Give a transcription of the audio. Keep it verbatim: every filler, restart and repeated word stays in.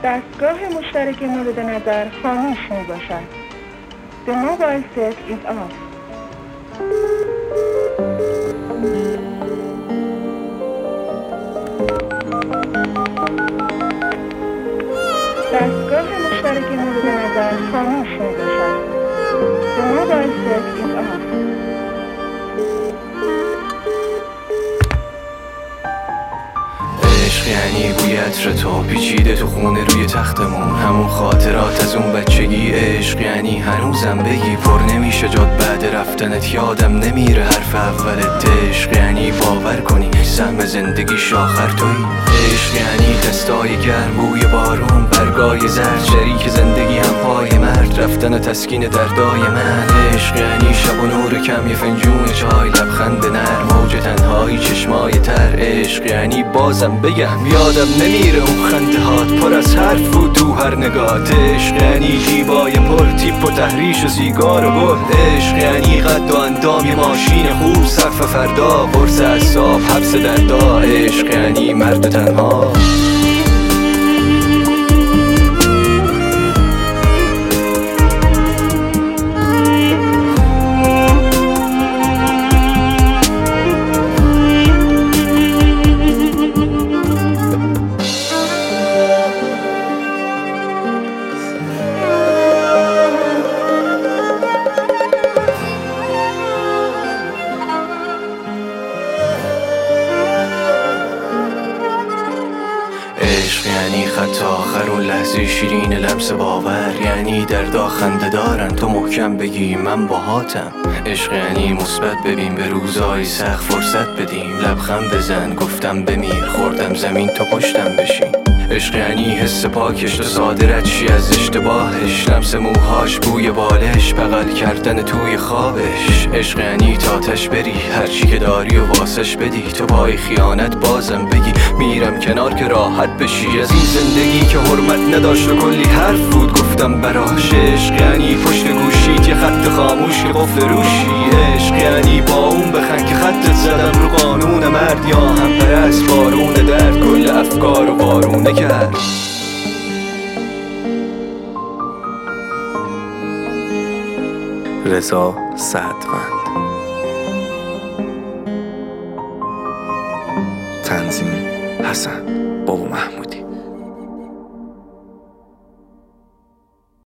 دستگاه مشترک مورد نظر خاموش می باشد. The mobile set is off. دستگاه مشترک مورد نظر خاموش می باشد. The mobile set is off. عشق یعنی بوی عطر تو پیچیده تو خونه روی تختمون، همون خاطرات از اون بچگی. عشق یعنی هنوزم بگی پر نمیشه جات بعد رفتنت، یادم نمیره حرف اولت. عشق یعنی باور کنی سهم زندگیش آخر تویی. عشق یعنی دستای گرم، بوی بارون، برگای زرد، شریک زندگی هم پای مرد، رفتن تسکین دردای من. عشق یعنی شب و نور کم، یه فنجون چای، لبخند نرم، موج تنهایی، چشمای تر. عشق یعنی بازم بگم یادم نمیره اون خنده هات پر از حرف بود تو هر نگات. عشق یعنی جیبای پر تیپ و تحریش و سیگار و گل. عشق یعنی قد و اندام یه ماشین خوب، سقف فردا، قرص اعصاب، حبس دردا. عشق یعنی مرد تنها. عشق یعنی خط آخر اون لحظه شیرین لمس باور، یعنی دردا خنده دارن تو محکم بگی من باهاتم. عشق یعنی مثبت ببین به روزای سخت فرصت بدیم، لبخند بزن گفتم بمیر، خوردم زمین تو پشتم بشین. عشق یعنی حس پاکش تو ساده رد شی از اشتباهش، لمس موهاش، بوی بالش، بغل کردن توی خوابش. عشق یعنی تاتش بری هرچی که داری و واسش بدی، تو پای خیانت بازم بگی میرم کنار که راحت بشی از این زندگی که حرمت نداشت و کلی حرف بود گفتم براش. عشق یعنی پشت گوشیت یه خط خاموش که قفل روشی. عشق یعنی با اون بخند که خطت زدم رو قانون مرد، یا هم پرست بارون درد کل افکار و بارونه کرد. رضا سعدوند.